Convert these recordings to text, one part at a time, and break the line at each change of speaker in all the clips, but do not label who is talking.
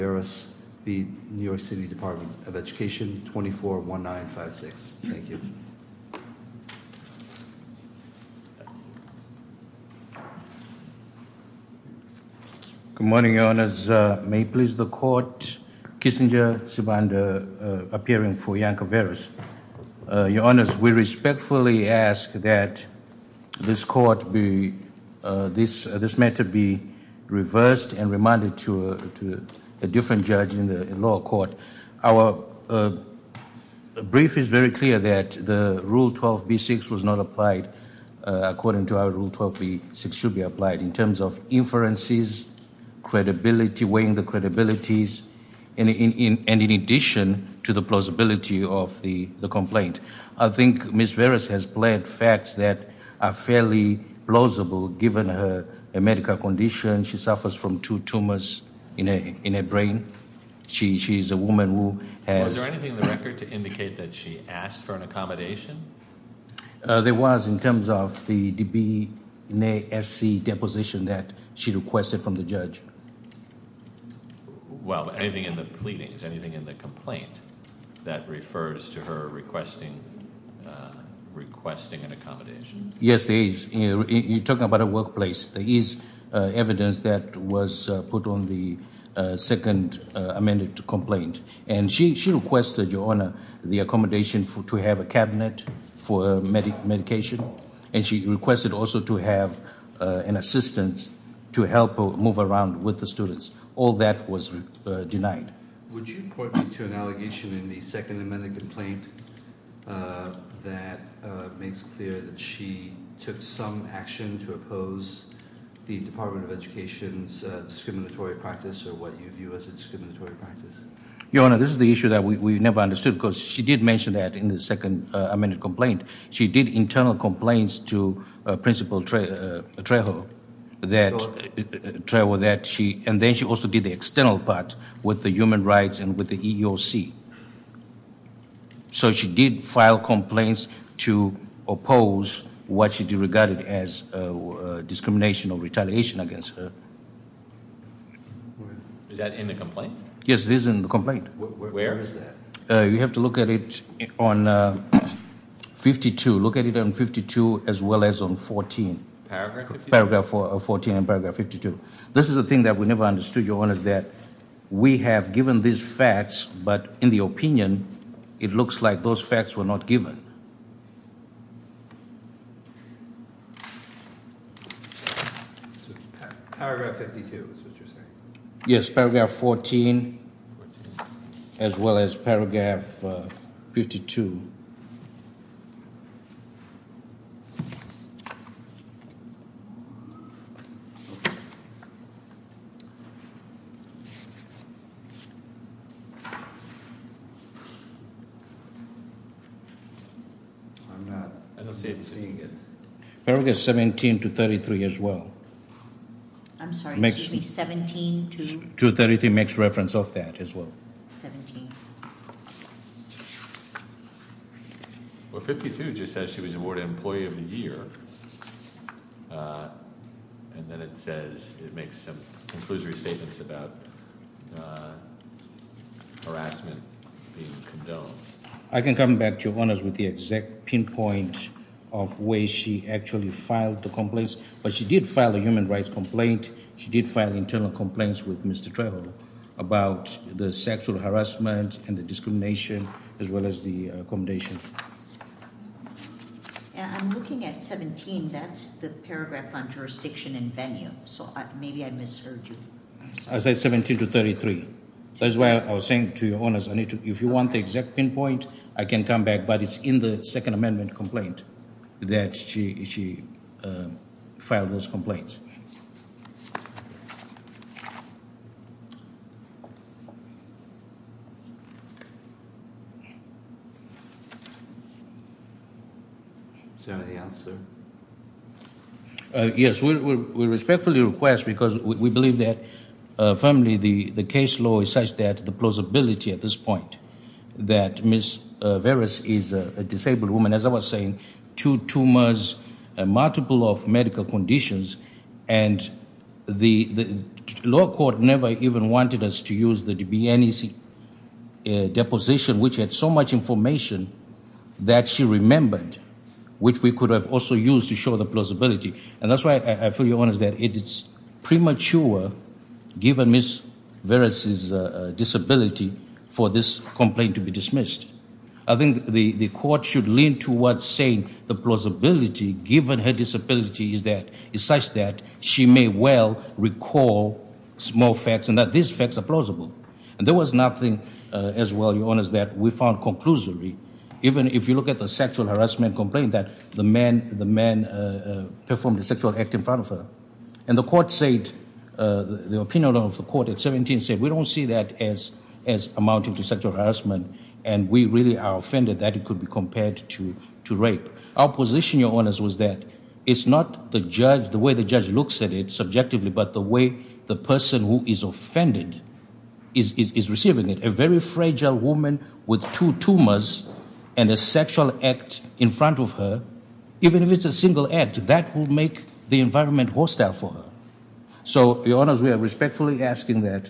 Veras v. New York City Department of Education, 241956. Thank you.
Good morning, Your Honors. May it please the Court, Kissinger Sibanda appearing for Yanka Veras. Your Honors, we respectfully ask that this court be, this matter be reversed and remanded to a different judge in the lower court. Our brief is very clear that the Rule 12b-6 was not applied according to our Rule 12b-6 should be applied in terms of inferences, credibility, weighing the credibilities, and in addition to the plausibility of the complaint. I think Ms. Veras has pled facts that are fairly plausible given her medical condition. She suffers from 2 tumors in her brain. She is a woman who has...
Was there anything in the record to indicate that she asked for an accommodation?
There was, in terms of the DB-SC deposition that she requested from the judge.
Well, anything in the pleadings, anything in the complaint that refers to her requesting an accommodation?
Yes, there is. You're talking about a workplace. There is evidence that was put on the second amended complaint. And she requested, Your Honor, the accommodation to have a cabinet for medication. And she requested also to have an assistant to help her move around with the students. All that was denied.
Would you point me to an allegation in the second amended complaint that makes clear that she took some action to oppose the Department of Education's discriminatory practice, or what you view as a discriminatory practice?
Your Honor, this is the issue that we never understood, because she did mention that in the second amended complaint. She did internal complaints to Principal Trejo that she, and then she also did the external part with the human rights and with the EEOC. So she did file complaints to oppose what she regarded as discrimination or retaliation against her.
Is that in the complaint?
Yes, it is in the complaint.
Where is that?
You have to look at it on 52. Look at it on 52 as well as on 14.
Paragraph 52?
Paragraph 14 and paragraph 52. This is the thing that we never understood, Your Honor, is that we have given these facts, but in the opinion, it looks like those facts were not given.
So paragraph 52 is what you're saying?
Yes, paragraph 14 as well as paragraph 52.
I don't see it. Seeing it.
Paragraph 17 to 33 as well.
I'm sorry, excuse me, 17
to 33 makes reference of that as well.
17.
Well, 52 just says she was awarded Employee of the Year. And then it says, it makes some conclusory statements about harassment being condoned.
I can come back to Your Honors with the exact pinpoint of where she actually filed the complaints, but she did file a human rights complaint. She did file internal complaints with Mr. Trejo about the sexual harassment and the discrimination as well as the accommodation.
I'm looking at 17. That's the paragraph on jurisdiction and venue. So maybe I misheard you. I'm sorry.
I said 17 to 33. That's why I was saying to Your Honors, I need to, if you want the exact pinpoint, I can come back, but it's in the Second Amendment complaint that she filed those complaints.
Is there anything else, sir?
Yes, we respectfully request, because we believe that firmly the case law is such that the plausibility at this point that Ms. Veras is a disabled woman, as I was saying, 2 tumors, multiple of medical conditions, and lower court never even wanted us to use the DBNEC deposition, which had so much information that she remembered, which we could have also used to show the plausibility. And that's why I feel, Your Honor, that it is premature, given Ms. Veras' disability, for this complaint to be dismissed. I think the court should lean towards saying the plausibility, given her disability, is such that she may well recall small facts and that these facts are plausible. And there was nothing as well, Your Honor, that we found conclusory. Even if you look at the sexual harassment complaint, that the man performed a sexual act in front of her. And the court said, the opinion of the court at 17 said, we don't see that as amounting to sexual harassment, and we really are offended that it could be compared to rape. Our position, Your Honors, was that it's not the judge, the way the judge looks at it subjectively, but the way the person who is offended is receiving it. A very fragile woman with 2 tumors and a sexual act in front of her, even if it's a single act, that will make the environment hostile for her. So, Your Honors, we are respectfully asking that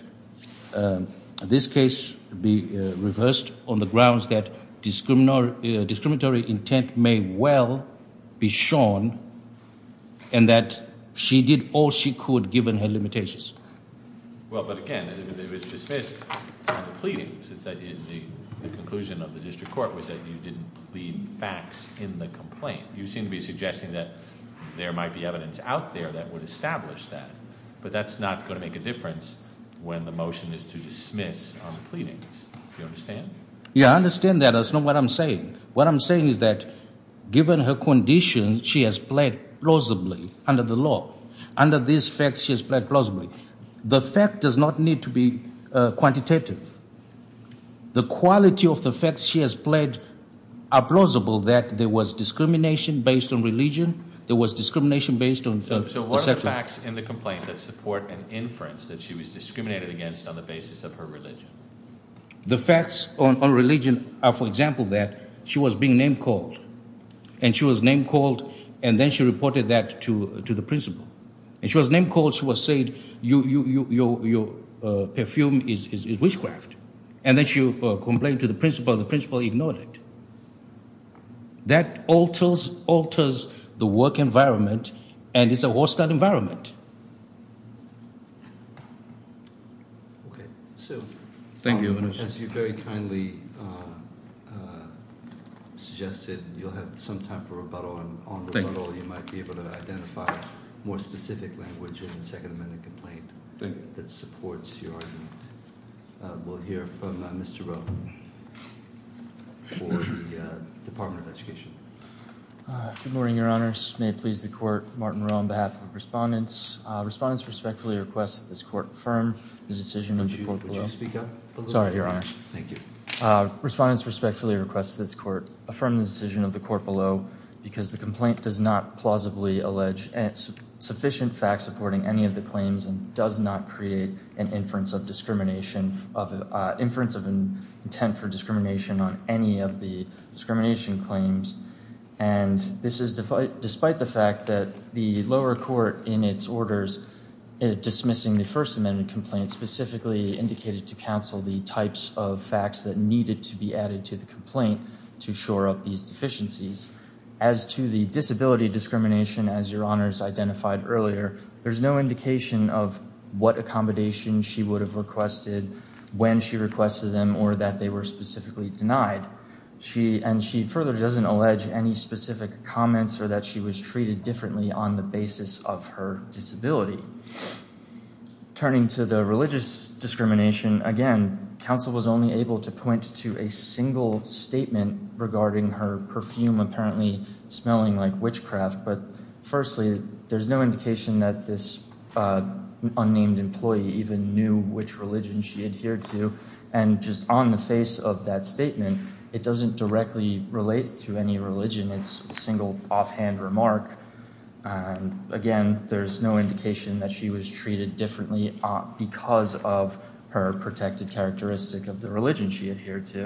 this case be reversed on the grounds that discriminatory intent may well be shown, and that she did all she could given her limitations.
Well, but again, it was dismissed on the pleadings. It's that the conclusion of the district court was that you didn't plead facts in the complaint. You seem to be suggesting that there might be evidence out there that would establish that, but that's not going to make a difference when the motion is to dismiss on the pleadings. Do you understand?
Yeah, I understand that. That's not what I'm saying. What I'm saying is that given her conditions, she has pled plausibly under the law. Under these facts, she has pled plausibly. The fact does not need to be quantitative. The quality of the facts she has pled are plausible, that there was discrimination based on religion, there was discrimination based on
So what are the facts in the complaint that support an inference that she was discriminated against on the basis of her religion?
The facts on religion are, for example, that she was being name called. And she was name called, and then she reported that to the principal. And she was name called, she was said, your perfume is witchcraft. And then she complained to the principal ignored it. That alters the work environment, and it's a hostile environment.
Okay, so
Thank you.
As you very kindly suggested, you'll have some time for rebuttal, and on rebuttal you might be able to identify more specific language in the Second Amendment complaint that supports your argument. We'll hear from Mr. Rowe for the Department of Education.
Good morning, Your Honors. May it please the Court, Martin Rowe on behalf of respondents. Respondents respectfully request that this Court affirm the decision of the Court below.
Would you speak up a little
Sorry,
bit?
Your Honor.
Thank you.
Respondents respectfully request that this Court affirm the decision of the Court below because the complaint does not plausibly allege sufficient facts supporting any of the claims and does not create an inference of discrimination, inference of an intent for discrimination on any of the discrimination claims. And this is despite the fact that the lower court in its orders dismissing the First Amendment complaint specifically indicated to counsel the types of facts that needed to be added to the complaint to shore up these deficiencies. As to the disability discrimination, as Your Honors identified earlier, there's no indication of what accommodation she would have requested, when she requested them, or that they were specifically denied. She further doesn't allege any specific comments or that she was treated differently on the basis of her disability. Turning to the religious discrimination, again, counsel was only able to point to a single statement regarding her perfume apparently smelling like witchcraft. But firstly, there's no indication that this unnamed employee even knew which religion she adhered to. And just on the face of that statement, it doesn't directly relate to any religion. It's a single offhand remark. And again, there's no indication that she was treated differently because of her protected characteristic of the religion she adhered to.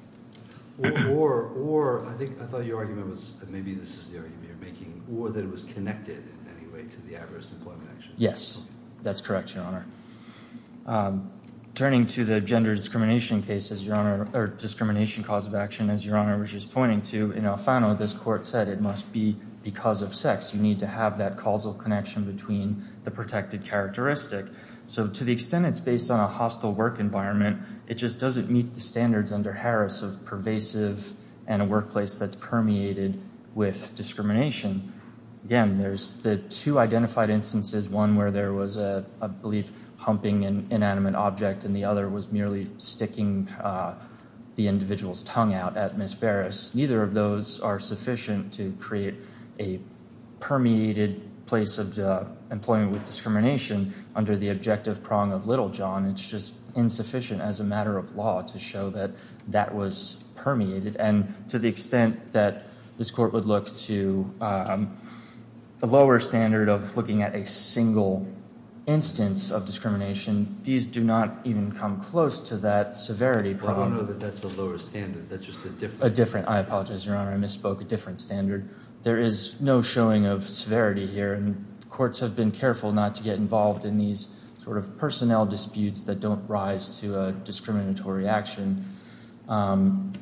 Or I thought your argument was, maybe this is the argument you're making, or that it was connected in any way to the adverse employment action.
Yes. That's correct, Your Honor. Turning to the gender discrimination case, as Your Honor, or discrimination cause of action, as Your Honor was just pointing to, in Alfano, this court said it must be because of sex. You need to have that causal connection between the protected characteristic. So to the extent it's based on a hostile work environment, it just doesn't meet the standards under Harris of pervasive and a workplace that's permeated with discrimination. Again, there's the two identified instances, one where there was I believe, humping an inanimate object, and the other was merely sticking the individual's tongue out at Ms. Ferris. Neither of those are sufficient to create a permeated place of employment with discrimination under the objective prong of Littlejohn. It's just insufficient as a matter of law to show that that was permeated. And to the extent that this court would look to the lower standard of looking at a single instance of discrimination, these do not even come close to that severity
Well, I
prong.
don't know that that's a lower standard. That's just a different.
I apologize, Your Honor, I misspoke, a different standard. There is no showing of severity here, and courts have been careful not to get involved in these sort of personnel disputes that don't rise to a discriminatory action. And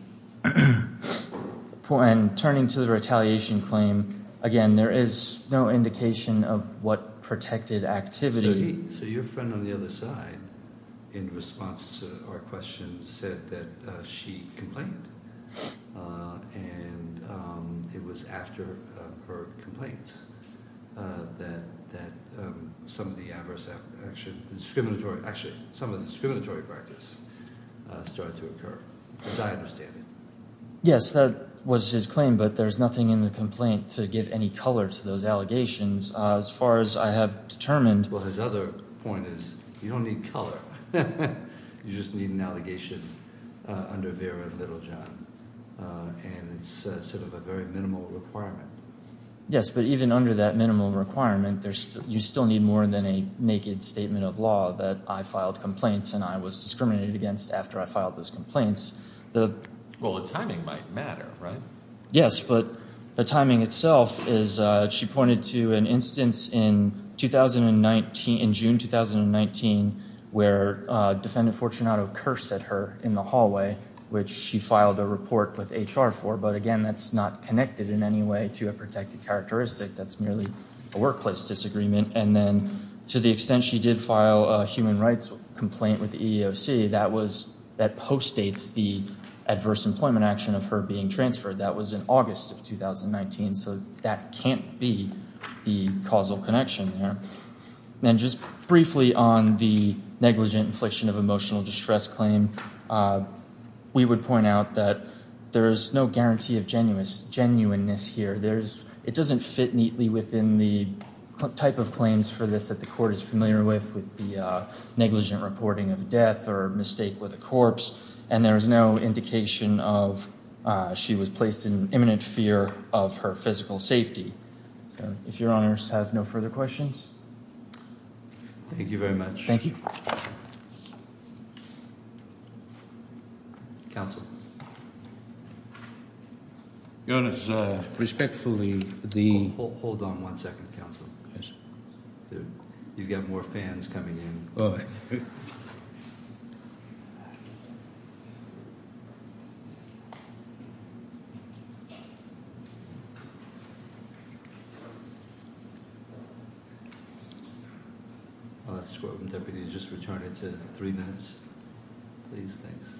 turning to the retaliation claim, again, there is no indication of what protected activity.
So your friend on the other side, in response to our questions, said that she complained, and it was after her complaints that some of the adverse action, some of the discriminatory practice started to occur, as I understand it.
Yes, that was his claim, but there's nothing in the complaint to give any color to those allegations. As far as I have determined...
Well, his other point is you don't need color. You just need an allegation under Vera and Littlejohn, and it's sort of a very minimal requirement.
Yes, but even under that minimal requirement, you still need more than a naked statement of law that I filed complaints and I was discriminated against after I filed those complaints.
Well, the timing might matter, right?
Yes, but the timing itself is, she pointed to an instance in June 2019, where defendant Fortunato cursed at her in the hallway, which she filed a report with HR for. But again, that's not connected in any way to a protected characteristic. That's merely a workplace disagreement. And then to the extent she did file a human rights complaint with the EEOC, that postdates the adverse employment action of her being transferred. That was in August of 2019, so that can't be the causal connection there. And just briefly on the negligent infliction of emotional distress claim, we would point out that there is no guarantee of genuineness here. It doesn't fit neatly within the type of claims for this that the court is familiar with the negligent reporting of death or mistake with a corpse. And there is no indication of she was placed in imminent fear of her physical safety. So if your honors have no further questions.
Thank you very much.
Thank you.
Counsel.
Your Honors, respectfully,
Hold on 1 second, counsel.
Yes.
You've got more fans coming in.
Oh.
I'll ask the courtroom deputy to just return it to 3 minutes. Please, thanks.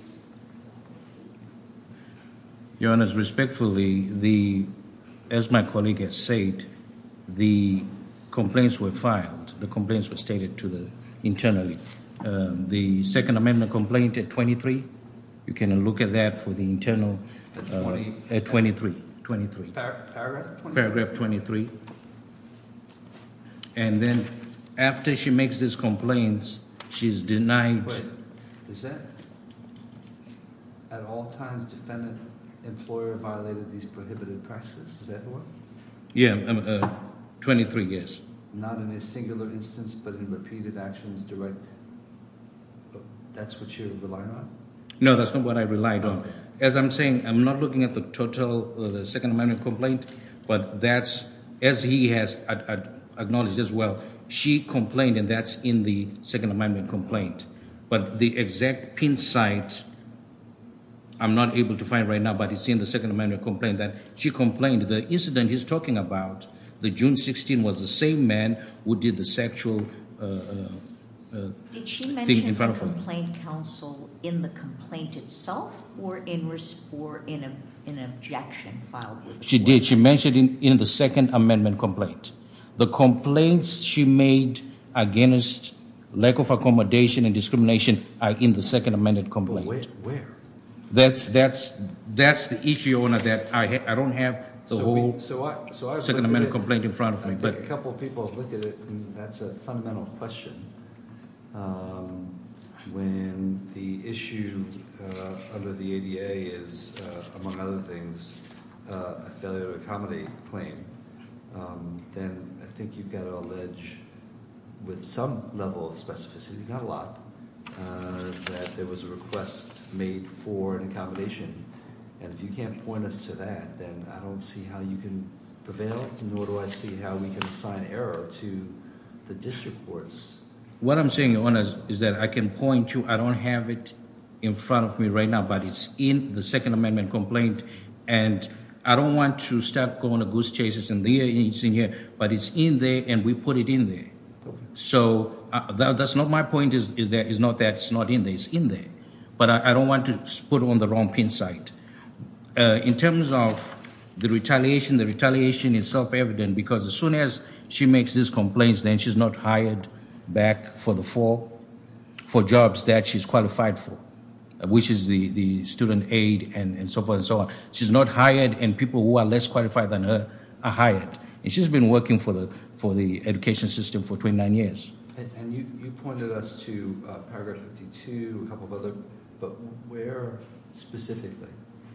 Your Honors, respectfully, as my colleague has said, the complaints were filed. The complaints were stated internally. The Second Amendment complaint at 23, you can look at that for the internal. At 23.
Paragraph 23?
Paragraph 23. And then after she makes these complaints, she's denied.
Wait, is that at all times defendant employer violated these prohibited practices? Is that the one?
Yeah, 23, yes.
Not in a singular instance, but in repeated actions direct. That's what you're relying on?
No, that's not what I relied on.
Okay.
As I'm saying, I'm not looking at the total, the Second Amendment complaint, but that's, as he has acknowledged as well, she complained, and that's in the Second Amendment complaint. But the exact pin site, I'm not able to find right now, but it's in the Second Amendment complaint that she complained. The incident he's talking about, the June 16, was the same man who did the sexual
Did she
thing
mention
in front
the
of her.
complaint counsel in the complaint itself or in an objection filed with the
She
court?
did. She mentioned in the Second Amendment complaint. The complaints she made against lack of accommodation and discrimination are in the Second Amendment
But
complaint.
where?
That's the issue, Your Honor, that I don't have the whole
So I've
Second
looked at
Amendment
it.
complaint in front of
I
me.
think
But
a couple of people have looked at it, and that's a fundamental question. When the issue under the ADA is, among other things, a failure to accommodate claim, then I think you've got to allege with some level of specificity, not a lot, that there was a request made for an accommodation. And if you can't point us to that, then I don't see how you can prevail, nor do I see how we can assign error to the district courts.
what I'm saying, Your Honor, is that I can point to, I don't have it in front of me right now, but it's in the Second Amendment complaint. And I don't want to start going to goose chases and it's in here, but it's in there and we put it in there. So that's not my point, is not that it's not in there, it's in there. But I don't want to put on the wrong pin site. In terms of the retaliation is self-evident because as soon as she makes these complaints, then she's not hired back for jobs that she's qualified for, which is the student aid and so forth and so on. She's not hired, and people who are less qualified than her are hired. And she's been working for the education system for 29 years.
And you pointed us to paragraph 52, a couple of other, but where specifically?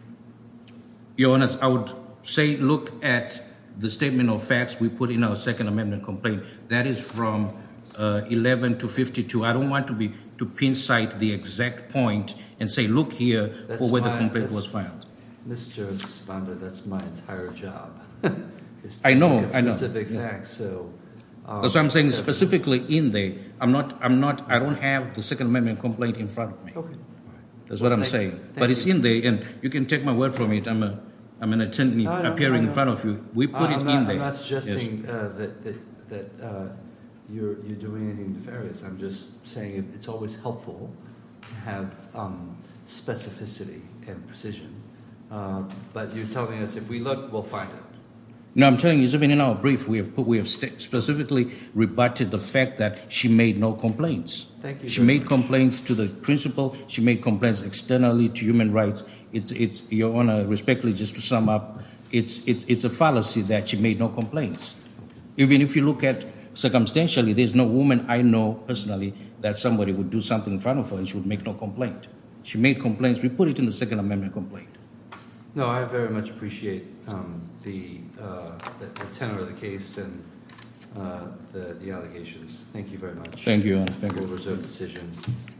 Your Honor, I would say look at the statement of facts we put in our Second Amendment complaint. That is from 11 to 52. I don't want to pin site the exact point and say, look here for where the complaint was filed.
Mr. Sibanda, that's my entire job.
I know.
Specific facts, so.
That's what I'm saying, specifically in there. I don't have the Second Amendment complaint in front of me.
Okay.
That's what I'm saying. But it's in there, and you can take my word from it. I'm an attorney appearing in front of you. We put it in there.
I'm not suggesting that you're doing anything nefarious. I'm just saying it's always helpful to have specificity and precision. But you're telling us if we look, we'll find it.
No, I'm telling you, even in our brief, we have specifically rebutted the fact that she made no complaints.
Thank you.
She made complaints to the principal. She made complaints externally to human rights. It's Your Honor, respectfully, just to sum up, it's a fallacy that she made no complaints. Even if you look at circumstantially, there's no woman I know personally that somebody would do something in front of her and she would make no complaint. She made complaints. We put it in the Second Amendment complaint.
No, I very much appreciate the tenor of the case and the allegations. Thank you very much.
Thank you, Your Honor. Thank you.
We'll reserve decision.